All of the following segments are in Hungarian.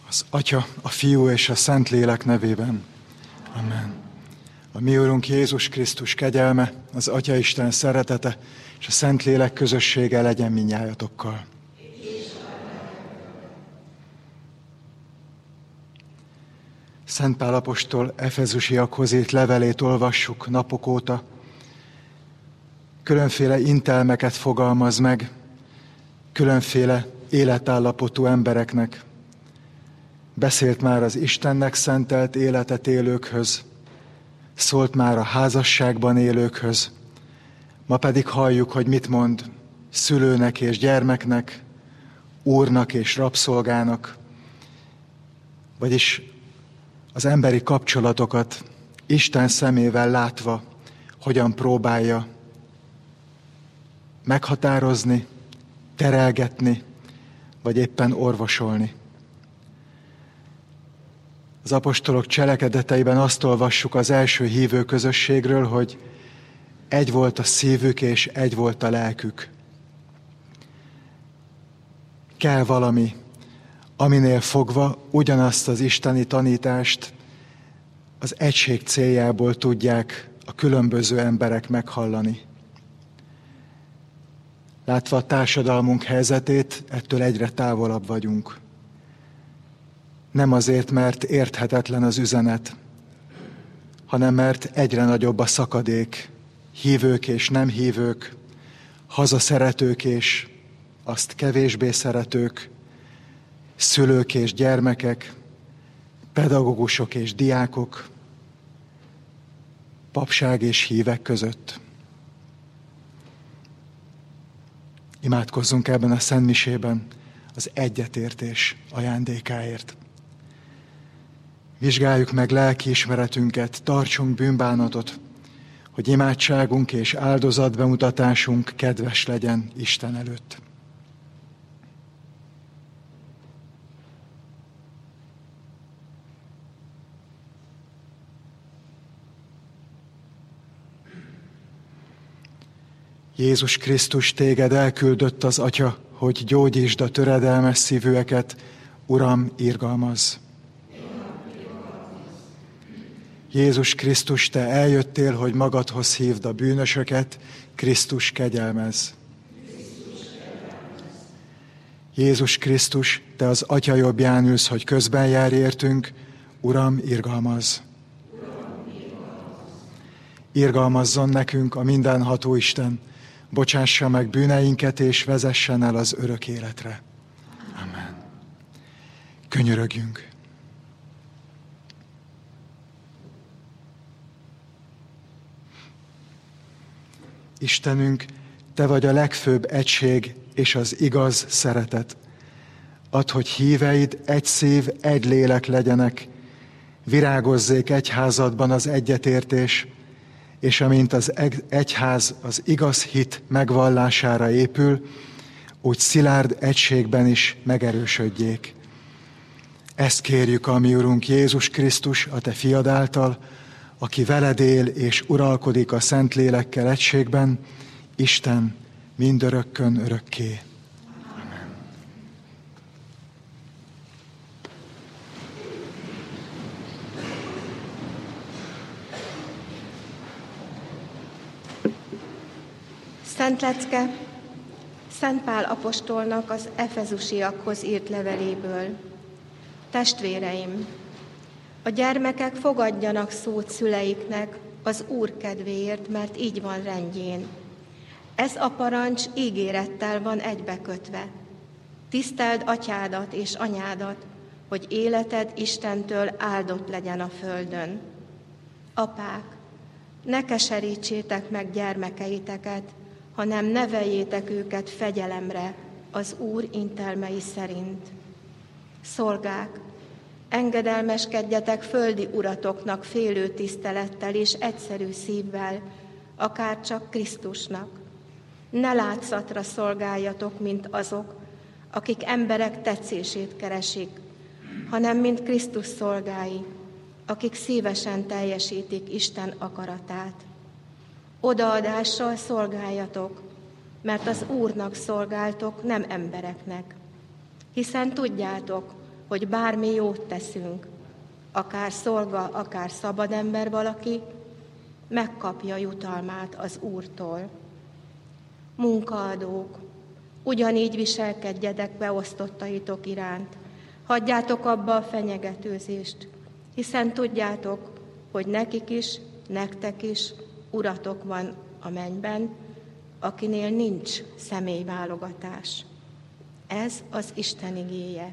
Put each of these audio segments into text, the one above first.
Az Atya, a Fiú és a Szentlélek nevében. Amen. A mi Urunk Jézus Krisztus kegyelme, az Atyaisten szeretete és a Szentlélek közössége legyen mindnyájatokkal. Szent Pál apostol Efezusiakhoz írt levelét olvassuk napok óta. Különféle intelmeket fogalmaz meg, különféle életállapotú embereknek. Beszélt már az Istennek szentelt életet élőkhöz, szólt már a házasságban élőkhöz, ma pedig halljuk, hogy mit mond szülőnek és gyermeknek, úrnak és rabszolgának, vagyis az emberi kapcsolatokat Isten szemével látva hogyan próbálja meghatározni, terelgetni, vagy éppen orvosolni. Az apostolok cselekedeteiben azt olvassuk az első hívő közösségről, hogy egy volt a szívük és egy volt a lelkük. Kell valami, aminél fogva ugyanazt az isteni tanítást az egység céljából tudják a különböző emberek meghallani. Látva a társadalmunk helyzetét, ettől egyre távolabb vagyunk. Nem azért, mert érthetetlen az üzenet, hanem mert egyre nagyobb a szakadék, hívők és nem hívők, hazaszeretők és azt kevésbé szeretők, szülők és gyermekek, pedagógusok és diákok, papság és hívek között. Imádkozzunk ebben a szentmisében az egyetértés ajándékáért. Vizsgáljuk meg lelkiismeretünket, tartsunk bűnbánatot, hogy imádságunk és áldozatbemutatásunk kedves legyen Isten előtt. Jézus Krisztus, téged elküldött az Atya, hogy gyógyítsd a töredelmes szívűeket, Uram, irgalmazz! Jézus Krisztus, te eljöttél, hogy magadhoz hívd a bűnösöket, Krisztus, kegyelmezz! Jézus Krisztus, te az Atya jobbján ülsz, hogy közben járj értünk, Uram, irgalmazz! Irgalmazzon nekünk a mindenható Isten, bocsássa meg bűneinket és vezessen el az örök életre. Amen. Könyörögjünk. Istenünk, te vagy a legfőbb egység és az igaz szeretet. Add, hogy híveid egy szív, egy lélek legyenek, virágozzék egyházadban az egyetértés, és amint az egyház az igaz hit megvallására épül, úgy szilárd egységben is megerősödjék. Ezt kérjük a mi Urunk Jézus Krisztus, a te fiad által, aki veled él és uralkodik a Szentlélekkel egységben, Isten mindörökkön örökké. Amen. Szent lecke Szent Pál apostolnak az Efezusiakhoz írt leveléből. Testvéreim, a gyermekek fogadjanak szót szüleiknek az Úr kedvéért, mert így van rendjén. Ez a parancs ígérettel van egybekötve. Tiszteld atyádat és anyádat, hogy életed Istentől áldott legyen a földön. Apák, ne keserítsétek meg gyermekeiteket, hanem neveljétek őket fegyelemre az Úr intelmei szerint. Szolgák, engedelmeskedjetek földi uratoknak félő tisztelettel és egyszerű szívvel, akár csak Krisztusnak. Ne látszatra szolgáljatok, mint azok, akik emberek tetszését keresik, hanem mint Krisztus szolgái, akik szívesen teljesítik Isten akaratát. Odaadással szolgáljatok, mert az Úrnak szolgáltok, nem embereknek. Hiszen tudjátok, hogy bármi jót teszünk, akár szolga, akár szabad ember valaki, megkapja jutalmát az Úrtól. Munkaadók, ugyanígy viselkedjetek beosztottaitok iránt. Hagyjátok abba a fenyegetőzést, hiszen tudjátok, hogy nekik is, nektek is uratok van a mennyben, akinél nincs személyválogatás. Ez az Isten igéje.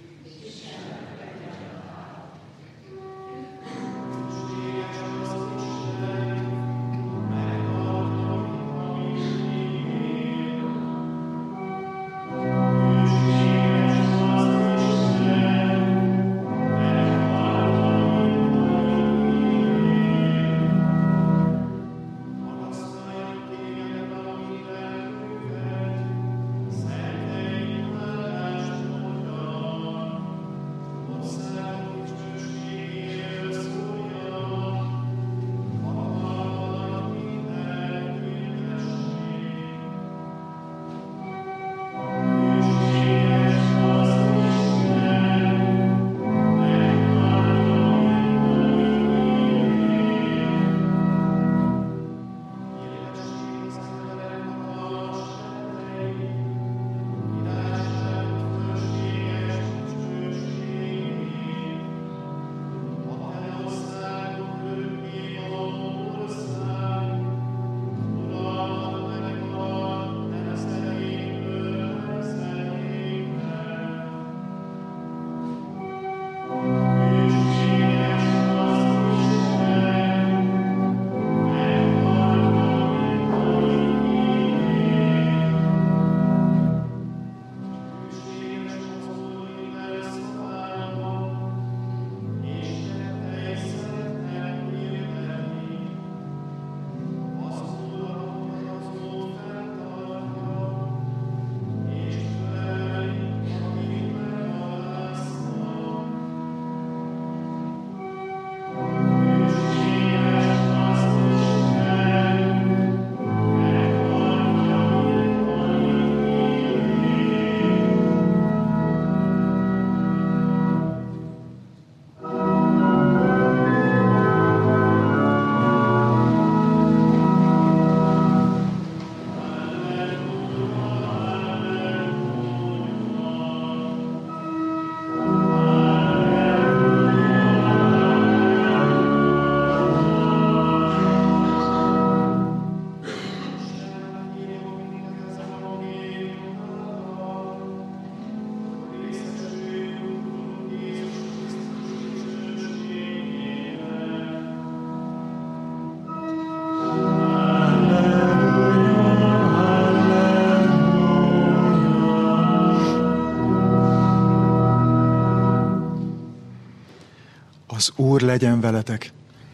Az Úr legyen veletek!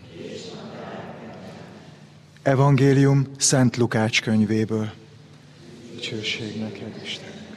Evangélium Szent Lukács könyvéből. Dicsőség neked, Istenünk!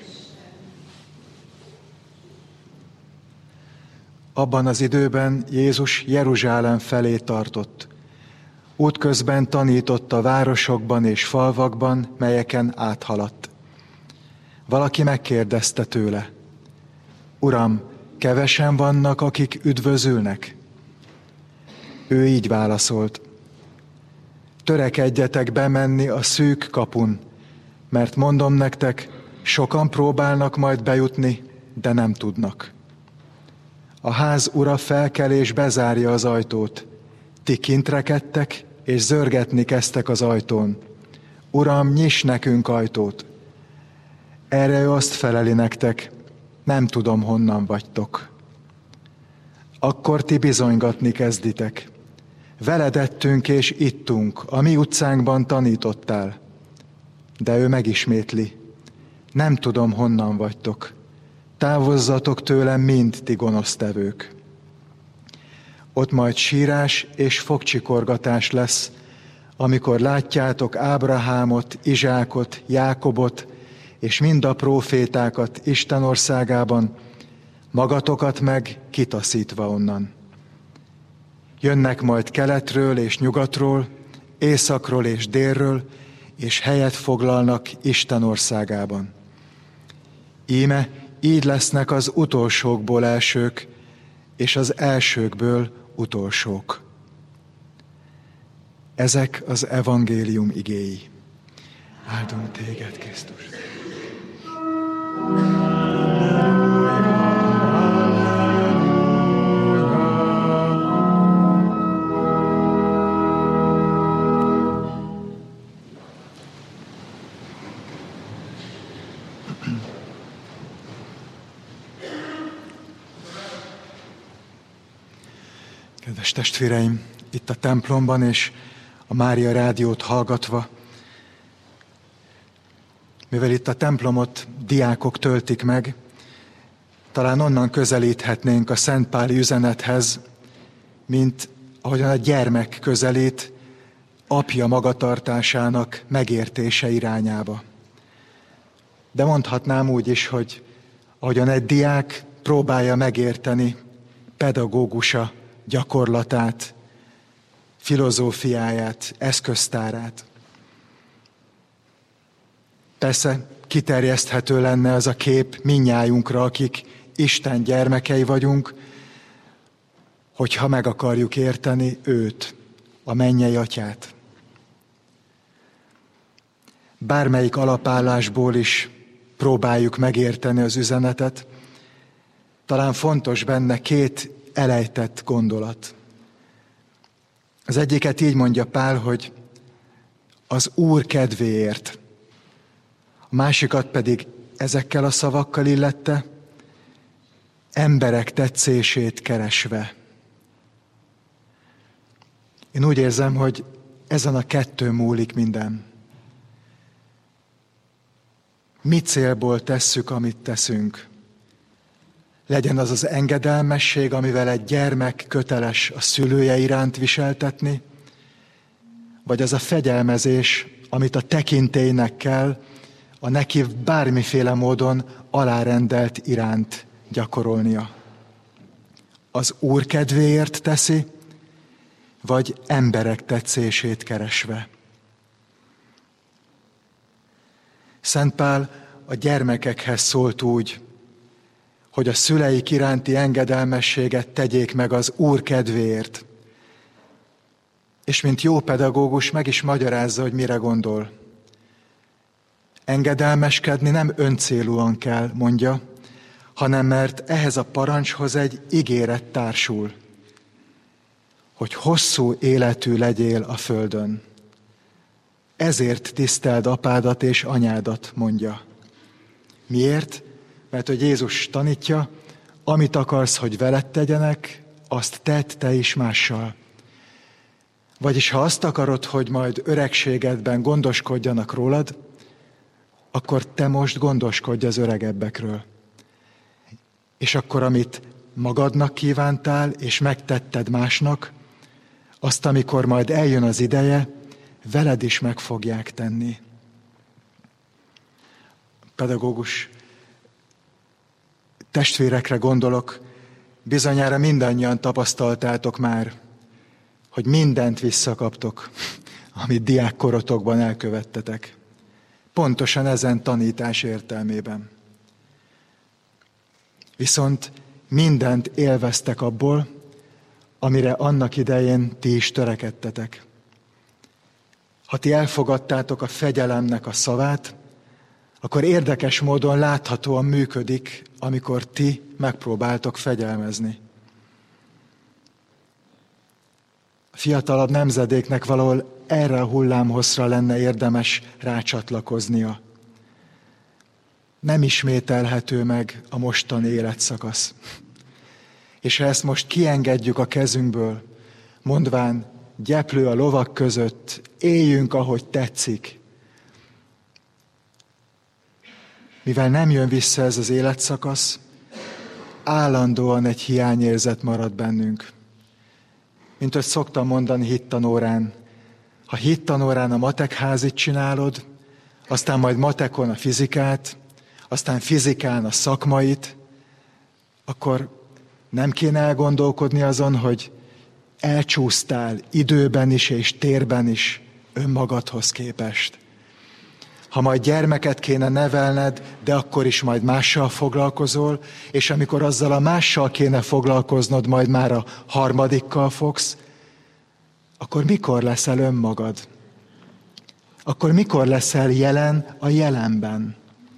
Abban az időben Jézus Jeruzsálem felé tartott. Útközben tanított a városokban és falvakban, melyeken áthaladt. Valaki megkérdezte tőle: Uram, kevesen vannak, akik üdvözülnek? Ő így válaszolt: törekedjetek bemenni a szűk kapun, mert mondom nektek, sokan próbálnak majd bejutni, de nem tudnak. A ház ura felkel és bezárja az ajtót. Ti kint rekedtek, és zörgetni kezdtek az ajtón. Uram, nyiss nekünk ajtót! Erre ő azt feleli nektek: nem tudom, honnan vagytok. Akkor ti bizonygatni kezditek: veled ettünk és ittunk, a mi utcánkban tanítottál. De ő megismétli: nem tudom, honnan vagytok. Távozzatok tőlem mind, ti gonosztevők. Ott majd sírás és fogcsikorgatás lesz, amikor látjátok Ábrahámot, Izsákot, Jákobot és mind a prófétákat Isten országában, magatokat meg kitaszítva onnan. Jönnek majd keletről és nyugatról, északról és délről, és helyet foglalnak Isten országában. Íme így lesznek az utolsókból elsők, és az elsőkből utolsók. Ezek az evangélium igéi. Áldunk téged, Krisztus! Kedves testvéreim, itt a templomban és a Mária Rádiót hallgatva, mivel itt a templomot diákok töltik meg, talán onnan közelíthetnénk a szentpáli üzenethez, mint ahogyan a gyermek közelít apja magatartásának megértése irányába. De mondhatnám úgy is, hogy ahogyan egy diák próbálja megérteni pedagógusa gyakorlatát, filozófiáját, eszköztárát. Persze kiterjeszthető lenne az a kép mindnyájunkra, akik Isten gyermekei vagyunk, hogyha meg akarjuk érteni őt, a mennyei atyát. Bármelyik alapállásból is próbáljuk megérteni az üzenetet, talán fontos benne két elejtett gondolat. Az egyiket így mondja Pál, hogy az Úr kedvéért. A másikat pedig ezekkel a szavakkal illette, emberek tetszését keresve. Én úgy érzem, hogy ezen a kettő múlik minden. Mi célból tesszük, amit teszünk? Legyen az az engedelmesség, amivel egy gyermek köteles a szülője iránt viseltetni, vagy az a fegyelmezés, amit a tekintélynek kell a neki bármiféle módon alárendelt iránt gyakorolnia. Az Úr kedvéért teszi, vagy emberek tetszését keresve. Szent Pál a gyermekekhez szólt úgy, hogy a szüleik iránti engedelmességet tegyék meg az Úr kedvéért. És mint jó pedagógus meg is magyarázza, hogy mire gondol. Engedelmeskedni nem öncélúan kell, mondja, hanem mert ehhez a parancshoz egy ígéret társul, hogy hosszú életű legyél a földön. Ezért tiszteld apádat és anyádat, mondja. Miért? Mert hogy Jézus tanítja, amit akarsz, hogy veled tegyenek, azt tedd te is mással. Vagyis ha azt akarod, hogy majd öregségedben gondoskodjanak rólad, akkor te most gondoskodj az öregebbekről. És akkor, amit magadnak kívántál, és megtetted másnak, azt, amikor majd eljön az ideje, veled is meg fogják tenni. Pedagógus testvérekre gondolok, bizonyára mindannyian tapasztaltátok már, hogy mindent visszakaptok, amit diákkorotokban elkövettetek. Pontosan ezen tanítás értelmében. Viszont mindent élveztek abból, amire annak idején ti is törekedtetek. Ha ti elfogadtátok a fegyelemnek a szavát, akkor érdekes módon láthatóan működik, amikor ti megpróbáltok fegyelmezni. A fiatalabb nemzedéknek valahol erre a hullámhosszra lenne érdemes rácsatlakoznia. Nem ismételhető meg a mostani életszakasz. És ha ezt most kiengedjük a kezünkből, mondván, gyeplő a lovak között, éljünk, ahogy tetszik. Mivel nem jön vissza ez az életszakasz, állandóan egy hiányérzet marad bennünk. Mint hogy szoktam mondani hittanórán, ha hittanórán a matekházit csinálod, aztán majd matekon a fizikát, aztán fizikán a szakmait, akkor nem kéne elgondolkodni azon, hogy elcsúsztál időben is és térben is önmagadhoz képest. Ha majd gyermeket kéne nevelned, de akkor is majd mással foglalkozol, és amikor azzal a mással kéne foglalkoznod, majd már a harmadikkal fogsz, akkor mikor leszel önmagad? Akkor mikor leszel jelen a jelenben?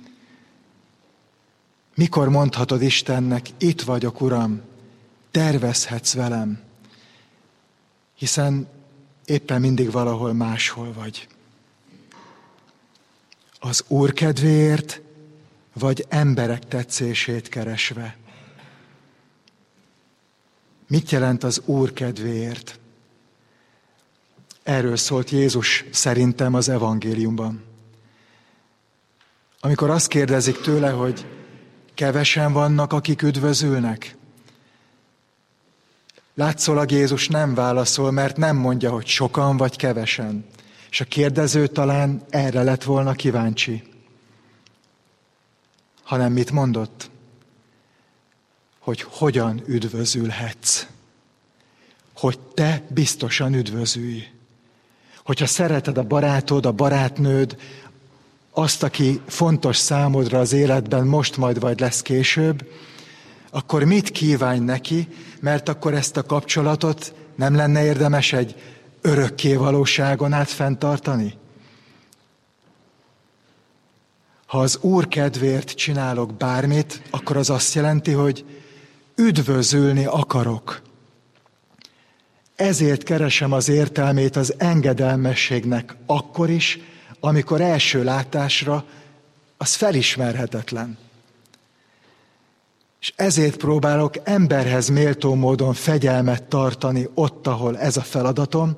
Mikor mondhatod Istennek, itt vagyok, Uram, tervezhetsz velem, hiszen éppen mindig valahol máshol vagy. Az Úr kedvéért, vagy emberek tetszését keresve? Mit jelent az Úr kedvéért? Erről szólt Jézus szerintem az evangéliumban. Amikor azt kérdezik tőle, hogy kevesen vannak, akik üdvözülnek? Látszólag Jézus nem válaszol, mert nem mondja, hogy sokan vagy kevesen. És a kérdező talán erre lett volna kíváncsi. Hanem mit mondott? Hogy hogyan üdvözülhetsz. Hogy te biztosan üdvözülj. Hogyha szereted a barátod, a barátnőd, azt, aki fontos számodra az életben most majd vagy lesz később, akkor mit kívánj neki, mert akkor ezt a kapcsolatot nem lenne érdemes egy örökké valóságon át fenntartani? Ha az Úr kedvéért csinálok bármit, akkor az azt jelenti, hogy üdvözülni akarok. Ezért keresem az értelmét az engedelmességnek akkor is, amikor első látásra az felismerhetetlen. És ezért próbálok emberhez méltó módon fegyelmet tartani ott, ahol ez a feladatom,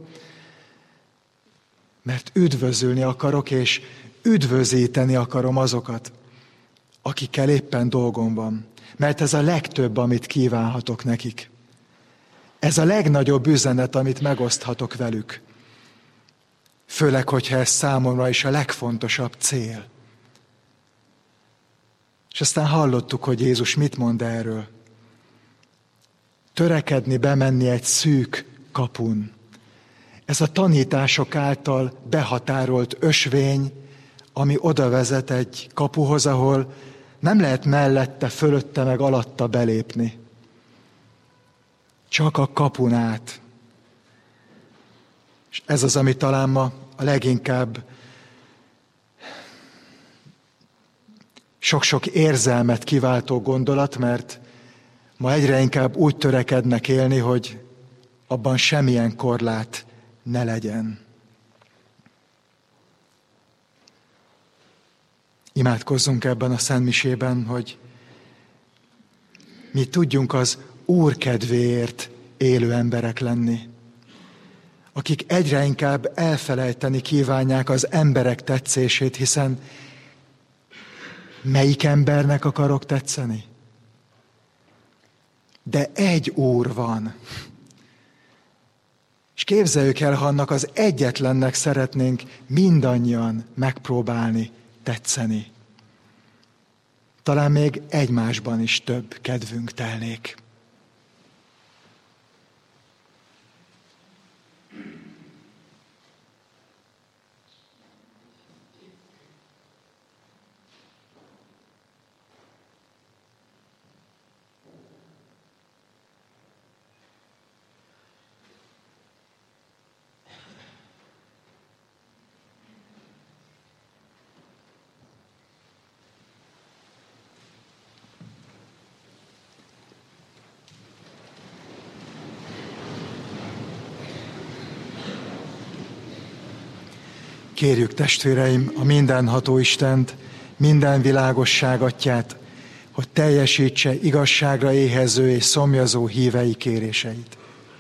mert üdvözülni akarok, és üdvözíteni akarom azokat, akikkel éppen dolgom van. Mert ez a legtöbb, amit kívánhatok nekik. Ez a legnagyobb üzenet, amit megoszthatok velük. Főleg, hogyha ez számomra is a legfontosabb cél. És aztán hallottuk, hogy Jézus mit mond erről. Törekedni bemenni egy szűk kapun. Ez a tanítások által behatárolt ösvény, ami oda vezet egy kapuhoz, ahol nem lehet mellette, fölötte meg alatta belépni. Csak a kapun át. És ez az, ami talán ma a leginkább sok-sok érzelmet kiváltó gondolat, mert ma egyre inkább úgy törekednek élni, hogy abban semmilyen korlát ne legyen. Imádkozzunk ebben a szentmisében, hogy mi tudjunk az Úr kedvéért élő emberek lenni, akik egyre inkább elfelejteni kívánják az emberek tetszését, hiszen melyik embernek akarok tetszeni? De egy Úr van. És képzeljük el, ha annak az egyetlennek szeretnénk mindannyian megpróbálni tetszeni. Talán még egymásban is több kedvünk telnék. Kérjük, testvéreim, a mindenható Istent, minden világosság atyát, hogy teljesítse igazságra éhező és szomjazó hívei kéréseit.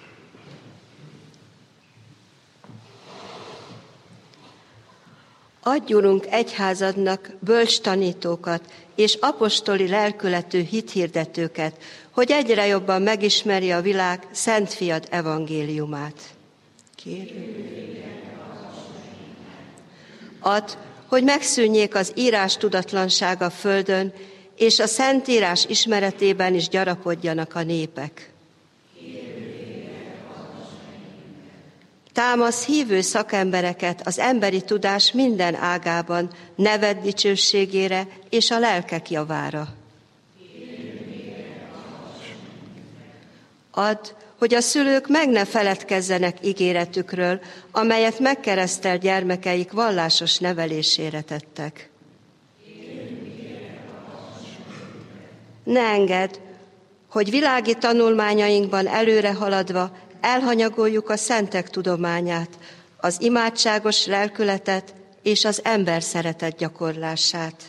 Adj, Urunk, egyházadnak bölcs tanítókat és apostoli lelkületű hithirdetőket, hogy egyre jobban megismerje a világ Szent Fiad evangéliumát. Kérjük. Add, hogy megszűnjék az írás tudatlanság a földön, és a Szentírás ismeretében is gyarapodjanak a népek. Támasz hívő szakembereket az emberi tudás minden ágában, neved dicsőségére és a lelkek javára. Add, hogy a szülők meg ne feledkezzenek ígéretükről, amelyet megkeresztelt gyermekeik vallásos nevelésére tettek. Ne engedd, hogy világi tanulmányainkban előre haladva elhanyagoljuk a szentek tudományát, az imádságos lelkületet és az ember szeretet gyakorlását.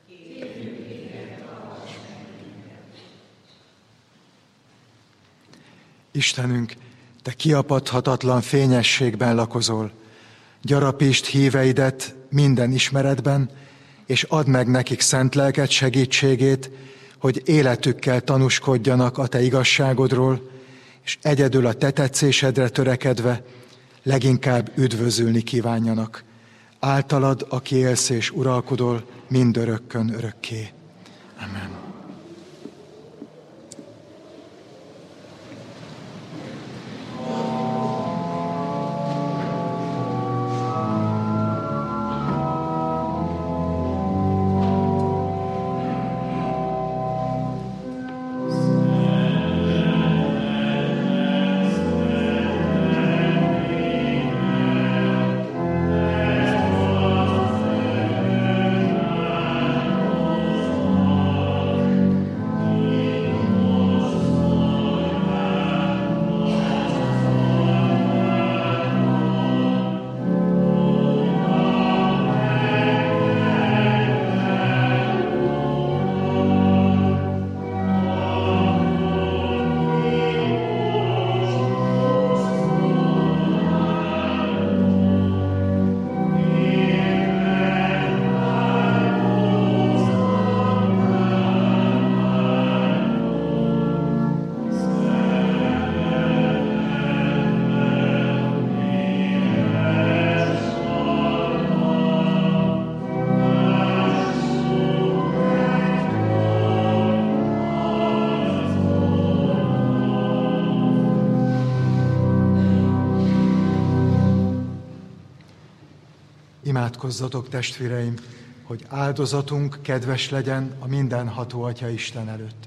Istenünk, Te kiapadhatatlan fényességben lakozol. Gyarapítsd híveidet minden ismeretben, és add meg nekik szent lelked segítségét, hogy életükkel tanúskodjanak a Te igazságodról, és egyedül a Te tetszésedre törekedve leginkább üdvözülni kívánjanak. Általad, aki élsz és uralkodol, mindörökkön örökké. Amen. Imádkozzatok, testvéreim, hogy áldozatunk kedves legyen a mindenható Atya Isten előtt.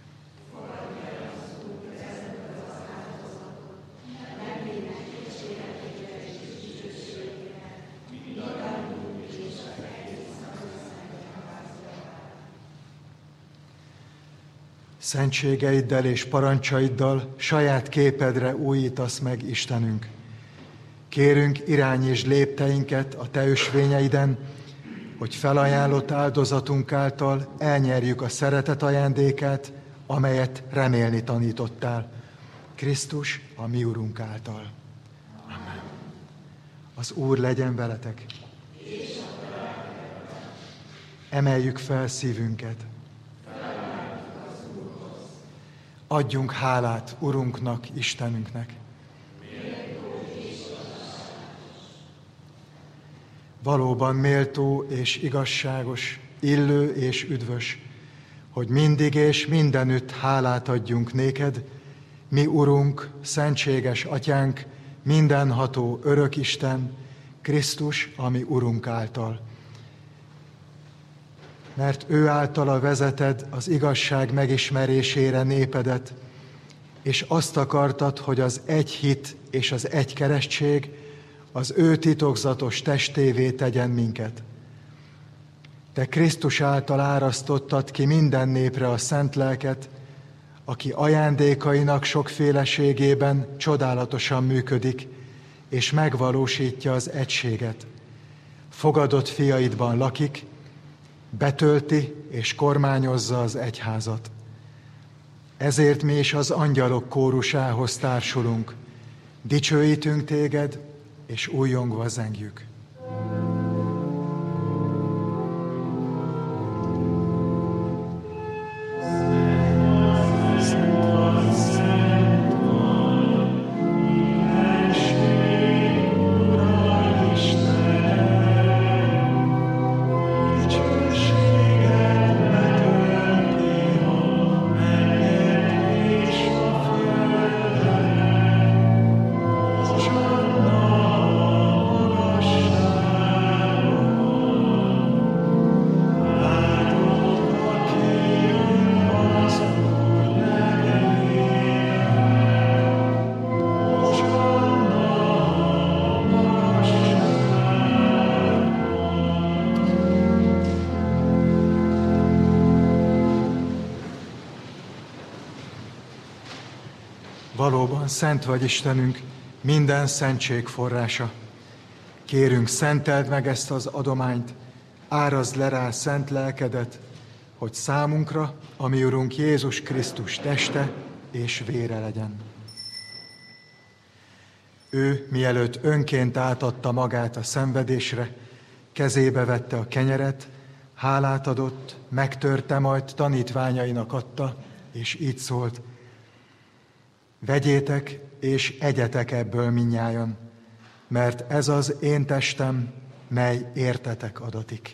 Szentségeiddel és parancsaiddal saját képedre újítasz meg, Istenünk. Kérünk, irányítsd lépteinket a Te ösvényeiden, hogy felajánlott áldozatunk által elnyerjük a szeretet ajándékát, amelyet remélni tanítottál. Krisztus, a mi Urunk által. Amen. Az Úr legyen veletek. Emeljük fel szívünket. Adjunk hálát Urunknak, Istenünknek. Valóban méltó és igazságos, illő és üdvös, hogy mindig és mindenütt hálát adjunk néked, mi Urunk, szentséges Atyánk, mindenható örök Isten, Krisztus, a mi Urunk által. Mert ő általa vezeted az igazság megismerésére népedet, és azt akartad, hogy az egy hit és az egy keresztség az ő titokzatos testévé tegyen minket. Te Krisztus által árasztottad ki minden népre a szent lelket, aki ajándékainak sokféleségében csodálatosan működik, és megvalósítja az egységet. Fogadott fiaidban lakik, betölti és kormányozza az egyházat. Ezért mi is az angyalok kórusához társulunk, dicsőítünk téged, és újjongva zengjük. No. Valóban szent vagy Istenünk, minden szentség forrása. Kérünk, szenteld meg ezt az adományt, árazd le rá szent lelkedet, hogy számunkra, ami Urunk Jézus Krisztus teste és vére legyen. Ő, mielőtt önként átadta magát a szenvedésre, kezébe vette a kenyeret, hálát adott, megtörte, majd tanítványainak adta, és így szólt: vegyétek és egyetek ebből mindnyájan, mert ez az én testem, mely értetek adatik.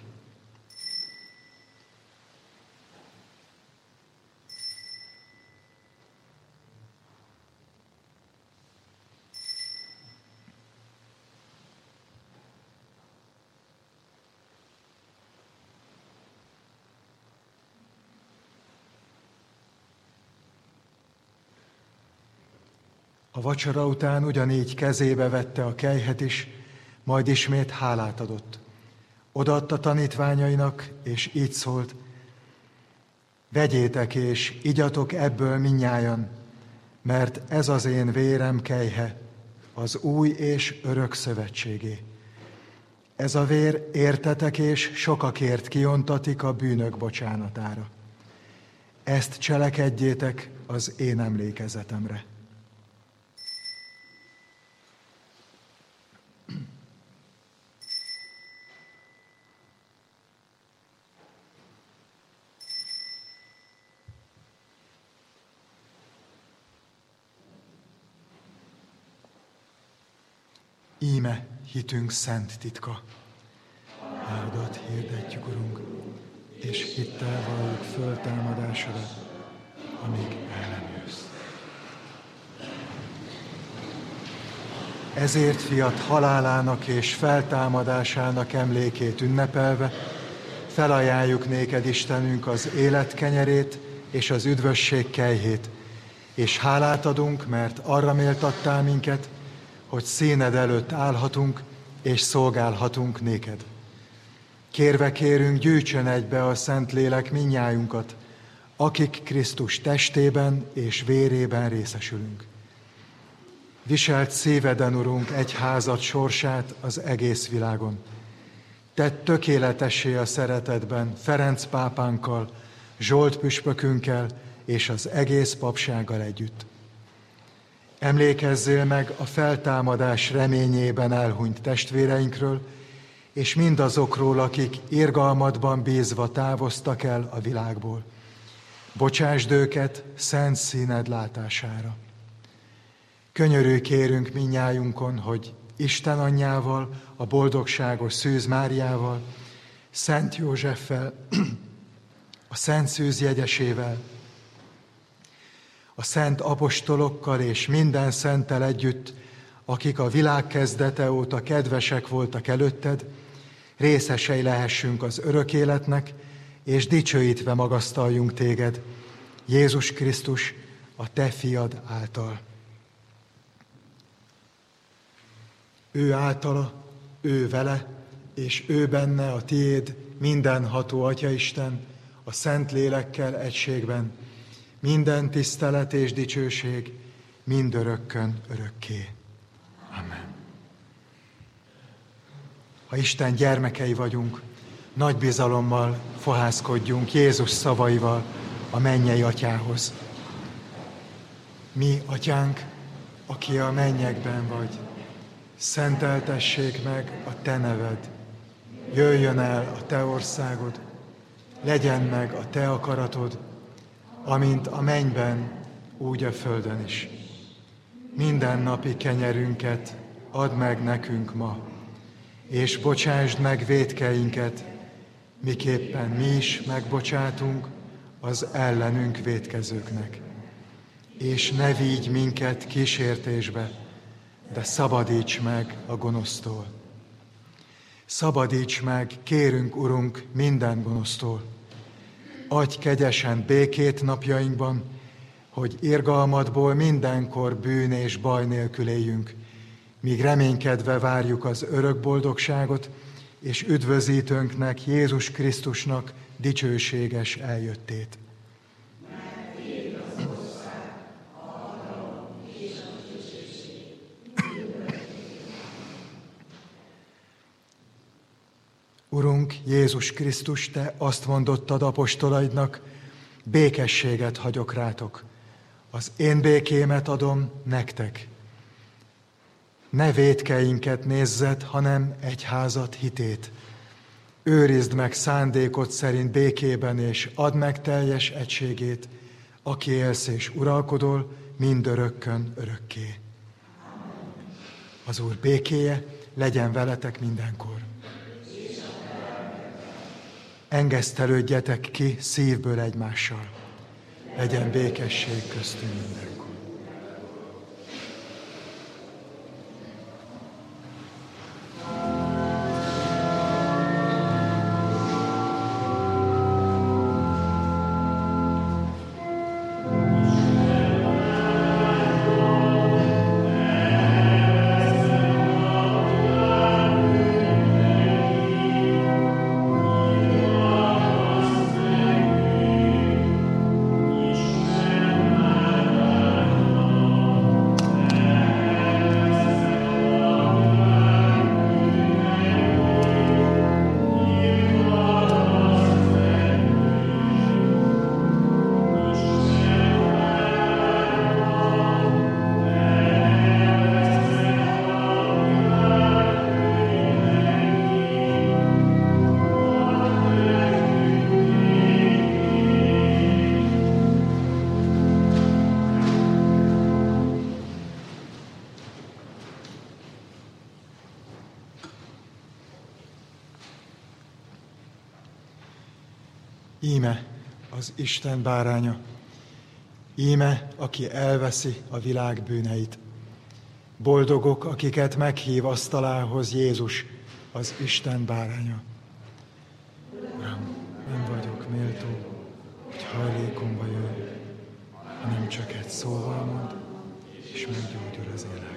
A vacsora után ugyanígy kezébe vette a kelyhet is, majd ismét hálát adott. Odaadta tanítványainak, és így szólt: vegyétek és igyatok ebből mindnyájan, mert ez az én vérem kelyhe, az új és örök szövetségé. Ez a vér értetek és sokakért kiontatik a bűnök bocsánatára. Ezt cselekedjétek az én emlékezetemre. Íme hitünk szent titka. Áldott hirdetjük, Urunk, és hittel valljuk föltámadásodat, amíg el nem jössz. Ezért fiat halálának és feltámadásának emlékét ünnepelve, felajánljuk néked, Istenünk, az élet kenyerét és az üdvösség kelyhét, és hálát adunk, mert arra méltattál minket, hogy színed előtt állhatunk és szolgálhatunk néked. Kérve kérünk, gyűjtsön egybe a Szentlélek mindnyájunkat, akik Krisztus testében és vérében részesülünk. Viselt szíveden, Urunk, egyházad sorsát az egész világon. Tedd tökéletessé a szeretetben Ferenc pápánkkal, Zsolt püspökünkkel és az egész papsággal együtt. Emlékezzél meg a feltámadás reményében elhunyt testvéreinkről, és mindazokról, akik irgalmadban bízva távoztak el a világból. Bocsásd őket szent színed látására. Könyörülj kérünk mindnyájunkon, hogy Isten anyjával, a boldogságos Szűz Máriával, Szent Józseffel, a Szent Szűz jegyesével, a szent apostolokkal és minden szenttel együtt, akik a világ kezdete óta kedvesek voltak előtted, részesei lehessünk az örök életnek, és dicsőítve magasztaljunk téged, Jézus Krisztus, a te fiad által. Ő általa, ő vele, és ő benne a tiéd, mindenható Atyaisten, a Szent Lélekkel egységben, minden tisztelet és dicsőség mindörökkön örökké. Amen. Ha Isten gyermekei vagyunk, nagy bizalommal fohászkodjunk Jézus szavaival a mennyei Atyához. Mi, Atyánk, aki a mennyekben vagy, szenteltessék meg a te neved, jöjjön el a te országod, legyen meg a te akaratod, amint a mennyben, úgy a földön is. Minden napi kenyerünket add meg nekünk ma, és bocsásd meg vétkeinket, miképpen mi is megbocsátunk az ellenünk vétkezőknek. És ne vigy minket kísértésbe, de szabadíts meg a gonosztól. Szabadíts meg, kérünk, Urunk, minden gonosztól. Adj kegyesen békét napjainkban, hogy irgalmadból mindenkor bűn és baj nélkül éljünk, míg reménykedve várjuk az örök boldogságot, és üdvözítőnknek, Jézus Krisztusnak dicsőséges eljöttét. Urunk Jézus Krisztus, Te azt mondottad apostolaidnak, békességet hagyok rátok, az én békémet adom nektek. Ne vétkeinket nézzed, hanem egyházat hitét. Őrizd meg szándékod szerint békében, és add meg teljes egységét, aki élsz és uralkodol mindörökkön örökké. Az Úr békéje legyen veletek mindenkor. Engesztelődjetek ki szívből egymással. Legyen békesség köztünk mindenkor. Íme az Isten báránya, íme, aki elveszi a világ bűneit. Boldogok, akiket meghív asztalához Jézus, az Isten báránya. Uram, nem vagyok méltó, hogy hajlékomba jöjj, hanem csak egy szóval mond, és meggyógyul az én lelkem.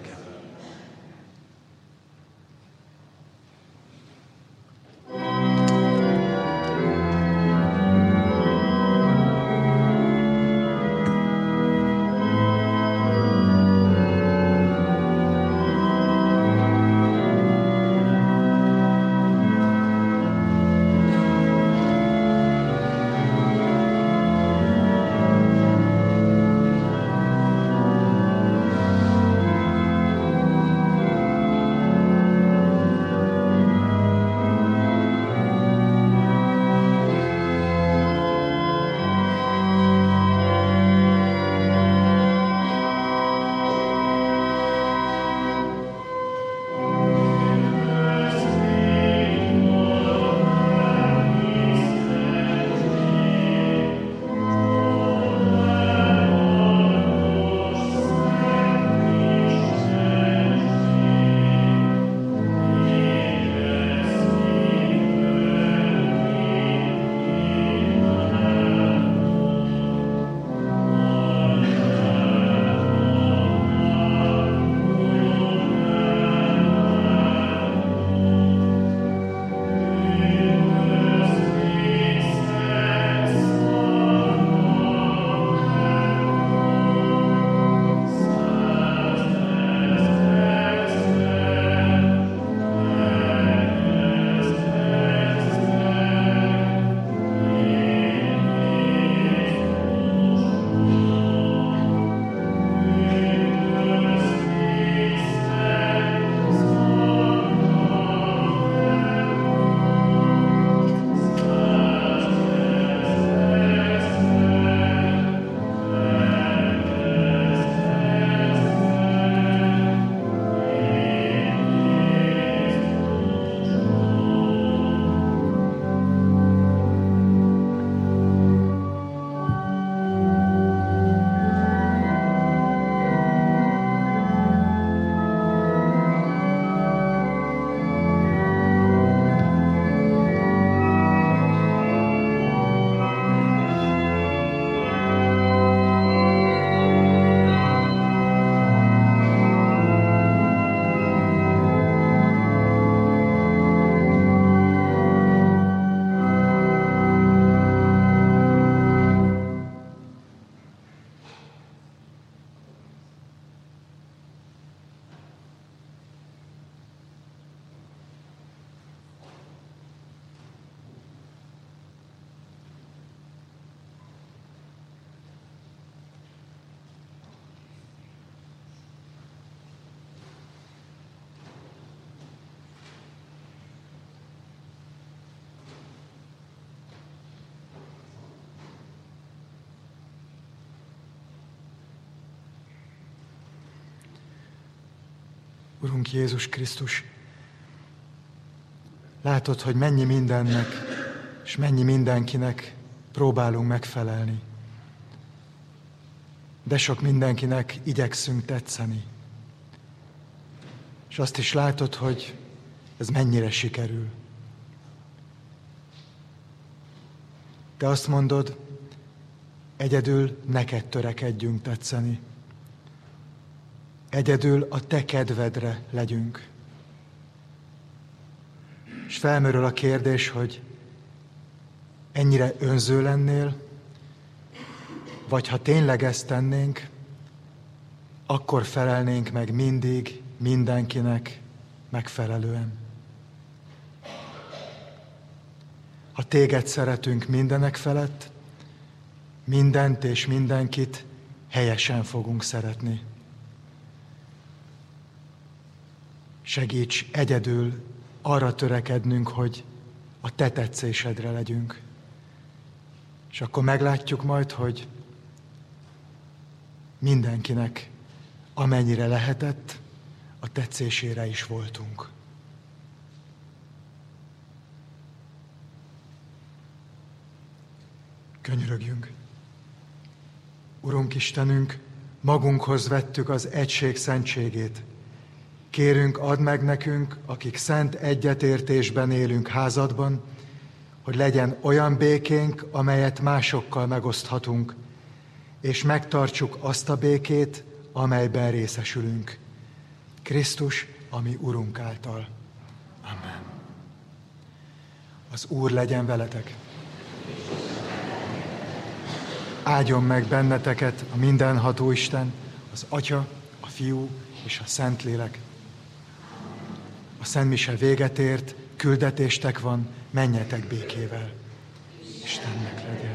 Urunk Jézus Krisztus, látod, hogy mennyi mindennek és mennyi mindenkinek próbálunk megfelelni. De sok mindenkinek igyekszünk tetszeni. És azt is látod, hogy ez mennyire sikerül. Te azt mondod, egyedül neked törekedjünk tetszeni. Egyedül a te kedvedre legyünk. És felmerül a kérdés, hogy ennyire önző lennél, vagy ha tényleg ezt tennénk, akkor felelnénk meg mindig mindenkinek megfelelően. Ha téged szeretünk mindenek felett, mindent és mindenkit helyesen fogunk szeretni. Segíts egyedül arra törekednünk, hogy a te tetszésedre legyünk. És akkor meglátjuk majd, hogy mindenkinek, amennyire lehetett, a tetszésére is voltunk. Könyörögjünk. Urunk Istenünk, magunkhoz vettük az egység szentségét. Kérünk, add meg nekünk, akik szent egyetértésben élünk házadban, hogy legyen olyan békénk, amelyet másokkal megoszthatunk, és megtartsuk azt a békét, amelyben részesülünk. Krisztus, ami Urunk által. Amen. Az Úr legyen veletek. Áldjon meg benneteket a mindenható Isten, az Atya, a Fiú és a Szentlélek. A szentmise véget ért, küldetéstek van, menjetek békével. Istennek legyen.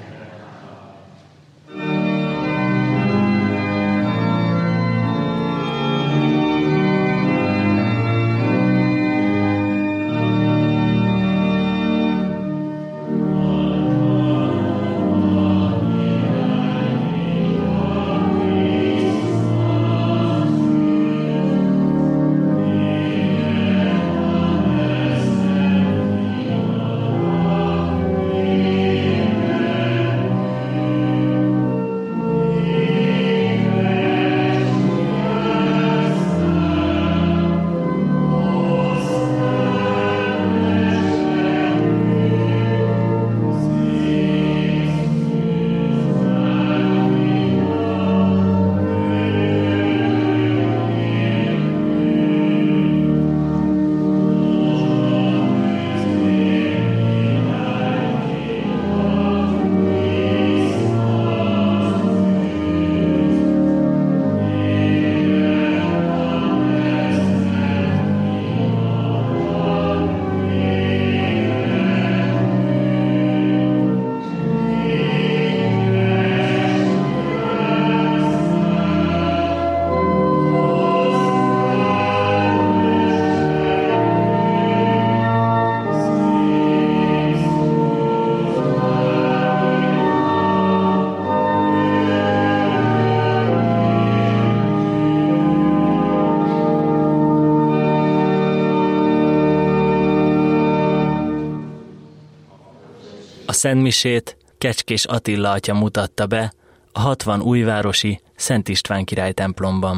Szentmisét Kecskés Attila atya mutatta be a 60 újvárosi Szent István király templomban.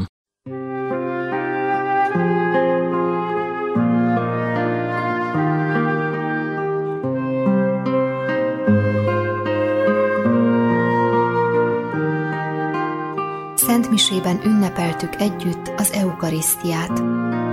Szentmisében ünnepeltük együtt az eukarisztiát.